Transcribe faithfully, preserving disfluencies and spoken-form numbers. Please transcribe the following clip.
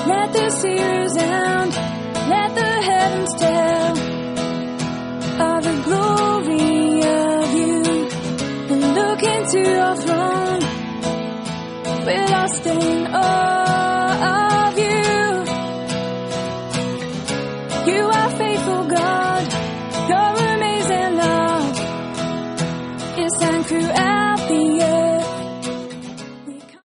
Let the sea resound, let the heavens tell of the glory of you. And look into your throne, we're lost in